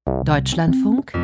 Deutschlandfunk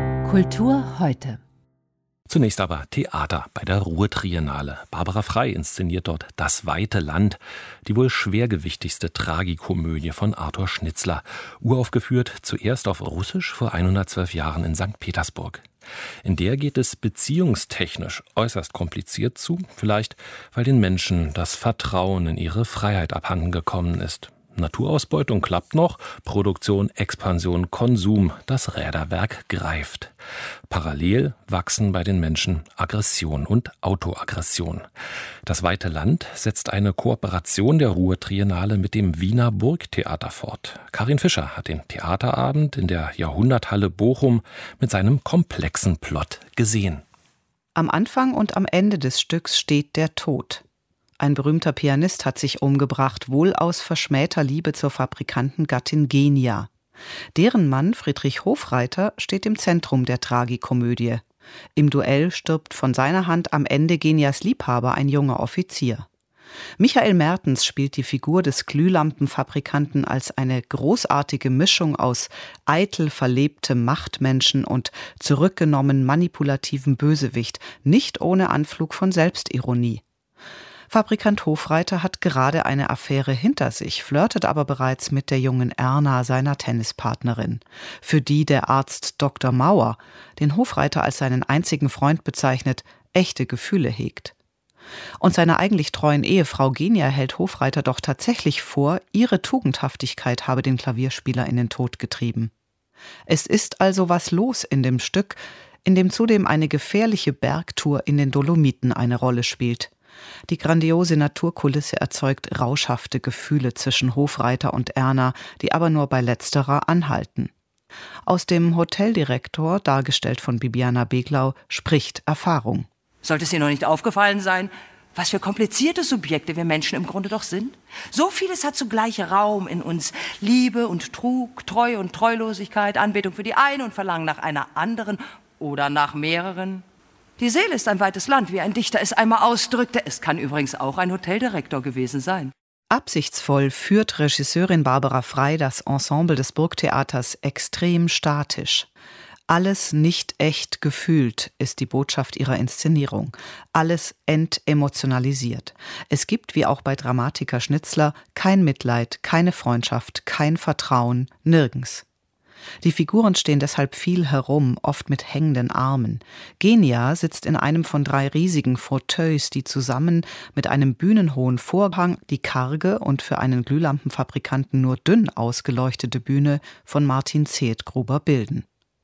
Kultur heute. Zunächst aber Theater bei der Ruhr-Triennale. Barbara Frei inszeniert dort Das weite Land, die wohl schwergewichtigste Tragikomödie von Arthur Schnitzler. Uraufgeführt zuerst auf Russisch vor 112 Jahren in St. Petersburg. In der geht es beziehungstechnisch äußerst kompliziert zu, vielleicht weil den Menschen das Vertrauen in ihre Freiheit abhanden gekommen ist. Naturausbeutung klappt noch, Produktion, Expansion, Konsum, das Räderwerk greift. Parallel wachsen bei den Menschen Aggression und Autoaggression. Das weite Land setzt eine Kooperation der Ruhr-Triennale mit dem Wiener Burgtheater fort. Karin Fischer hat den Theaterabend in der Jahrhunderthalle Bochum mit seinem komplexen Plot gesehen. Am Anfang und am Ende des Stücks steht der Tod. Ein berühmter Pianist hat sich umgebracht, wohl aus verschmähter Liebe zur Fabrikantengattin Genia. Deren Mann, Friedrich Hofreiter, steht im Zentrum der Tragikomödie. Im Duell stirbt von seiner Hand am Ende Genias Liebhaber, ein junger Offizier. Michael Mertens spielt die Figur des Glühlampenfabrikanten als eine großartige Mischung aus eitel verlebtem Machtmenschen und zurückgenommen manipulativen Bösewicht, nicht ohne Anflug von Selbstironie. Fabrikant Hofreiter hat gerade eine Affäre hinter sich, flirtet aber bereits mit der jungen Erna, seiner Tennispartnerin, für die der Arzt Dr. Mauer, den Hofreiter als seinen einzigen Freund bezeichnet, echte Gefühle hegt. Und seiner eigentlich treuen Ehefrau Genia hält Hofreiter doch tatsächlich vor, ihre Tugendhaftigkeit habe den Klavierspieler in den Tod getrieben. Es ist also was los in dem Stück, in dem zudem eine gefährliche Bergtour in den Dolomiten eine Rolle spielt. Die grandiose Naturkulisse erzeugt rauschhafte Gefühle zwischen Hofreiter und Erna, die aber nur bei letzterer anhalten. Aus dem Hoteldirektor, dargestellt von Bibiana Beglau, spricht Erfahrung. Sollte es Ihnen noch nicht aufgefallen sein, was für komplizierte Subjekte wir Menschen im Grunde doch sind? So vieles hat zugleich Raum in uns. Liebe und Trug, Treue und Treulosigkeit, Anbetung für die eine und Verlangen nach einer anderen oder nach mehreren. Die Seele ist ein weites Land, wie ein Dichter es einmal ausdrückte. Es kann übrigens auch ein Hoteldirektor gewesen sein. Absichtsvoll führt Regisseurin Barbara Frei das Ensemble des Burgtheaters extrem statisch. Alles nicht echt gefühlt ist die Botschaft ihrer Inszenierung. Alles entemotionalisiert. Es gibt, wie auch bei Dramatiker Schnitzler, kein Mitleid, keine Freundschaft, kein Vertrauen, nirgends. Die Figuren stehen deshalb viel herum, oft mit hängenden Armen. Genia sitzt in einem von 3 riesigen Fauteuils, die zusammen mit einem bühnenhohen Vorhang die karge und für einen Glühlampenfabrikanten nur dünn ausgeleuchtete Bühne von Martin Zethgruber bilden.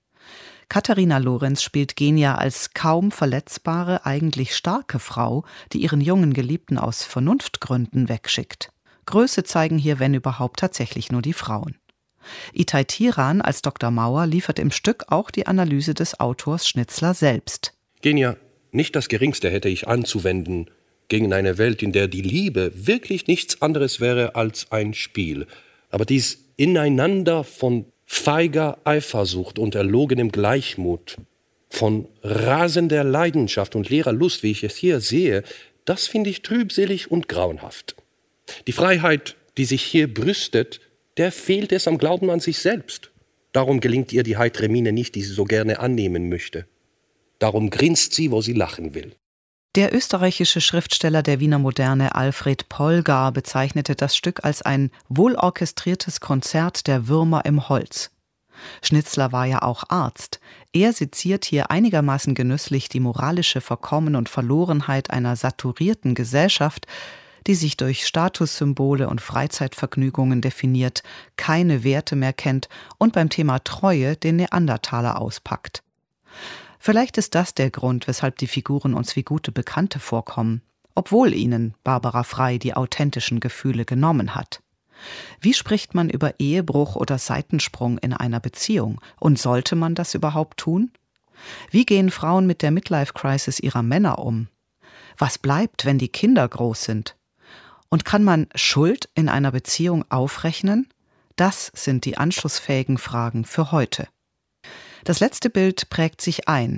Katharina Lorenz spielt Genia als kaum verletzbare, eigentlich starke Frau, die ihren jungen Geliebten aus Vernunftgründen wegschickt. Größe zeigen hier, wenn überhaupt, tatsächlich nur die Frauen. Itai Tiran als Dr. Mauer liefert im Stück auch die Analyse des Autors Schnitzler selbst. Genia, nicht das Geringste hätte ich anzuwenden gegen eine Welt, in der die Liebe wirklich nichts anderes wäre als ein Spiel. Aber dies Ineinander von feiger Eifersucht und erlogenem Gleichmut, von rasender Leidenschaft und leerer Lust, wie ich es hier sehe, das finde ich trübselig und grauenhaft. Die Freiheit, die sich hier brüstet, der fehlt es am Glauben an sich selbst. Darum gelingt ihr die heitere Miene nicht, die sie so gerne annehmen möchte. Darum grinst sie, wo sie lachen will. Der österreichische Schriftsteller der Wiener Moderne Alfred Polgar bezeichnete das Stück als ein wohlorchestriertes Konzert der Würmer im Holz. Schnitzler war ja auch Arzt. Er seziert hier einigermaßen genüsslich die moralische Verkommen und Verlorenheit einer saturierten Gesellschaft, die sich durch Statussymbole und Freizeitvergnügungen definiert, keine Werte mehr kennt und beim Thema Treue den Neandertaler auspackt. Vielleicht ist das der Grund, weshalb die Figuren uns wie gute Bekannte vorkommen, obwohl ihnen Barbara Frei die authentischen Gefühle genommen hat. Wie spricht man über Ehebruch oder Seitensprung in einer Beziehung? Und sollte man das überhaupt tun? Wie gehen Frauen mit der Midlife-Crisis ihrer Männer um? Was bleibt, wenn die Kinder groß sind? Und kann man Schuld in einer Beziehung aufrechnen? Das sind die anschlussfähigen Fragen für heute. Das letzte Bild prägt sich ein.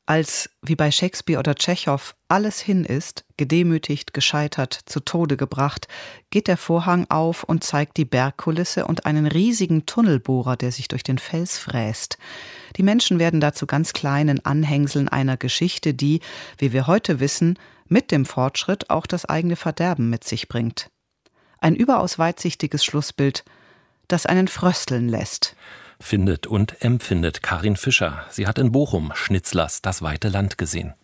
Als, wie bei Shakespeare oder Tschechow, alles hin ist, gedemütigt, gescheitert, zu Tode gebracht, geht der Vorhang auf und zeigt die Bergkulisse und einen riesigen Tunnelbohrer, der sich durch den Fels fräst. Die Menschen werden dazu ganz kleinen Anhängseln einer Geschichte, die, wie wir heute wissen, mit dem Fortschritt auch das eigene Verderben mit sich bringt. Ein überaus weitsichtiges Schlussbild, das einen frösteln lässt. Findet und empfindet Karin Fischer. Sie hat in Bochum Schnitzlers Das weite Land gesehen.